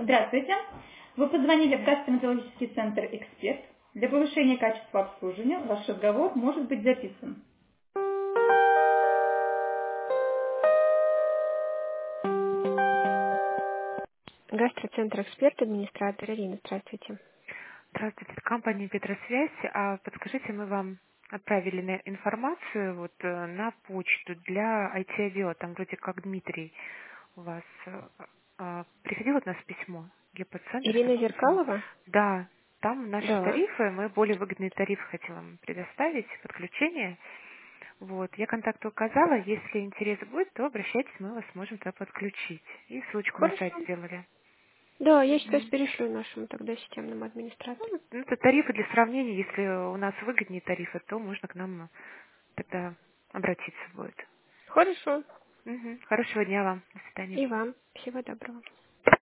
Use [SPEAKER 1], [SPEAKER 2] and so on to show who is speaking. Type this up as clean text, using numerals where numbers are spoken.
[SPEAKER 1] Здравствуйте. Вы позвонили в кастоматологический центр «Эксперт». Для повышения качества обслуживания ваш разговор может быть записан. Гастроцентр «Эксперт», администратор Ирина. Здравствуйте.
[SPEAKER 2] Здравствуйте, это компания «Петросвязь». Подскажите, мы вам отправили информацию на почту для IT-отдела. Там вроде как Дмитрий у вас приходило от нас письмо, ГП-центр
[SPEAKER 1] Ирина
[SPEAKER 2] собственный.
[SPEAKER 1] Зеркалова?
[SPEAKER 2] Да, там наши
[SPEAKER 1] Да.
[SPEAKER 2] тарифы, мы более выгодные тарифы хотим вам предоставить, подключение. Я контакты указала, если интерес будет, то обращайтесь, мы вас можем туда подключить. И ссылочку на сайт
[SPEAKER 1] Хорошо.
[SPEAKER 2] сделали.
[SPEAKER 1] Да, я сейчас
[SPEAKER 2] Мгм.
[SPEAKER 1] перешлю нашему тогда системному администратору.
[SPEAKER 2] Это тарифы для сравнения. Если у нас выгоднее тарифы, то можно к нам тогда обратиться будет.
[SPEAKER 1] Хорошо.
[SPEAKER 2] Хорошего дня вам. До свидания.
[SPEAKER 1] И вам. Всего доброго.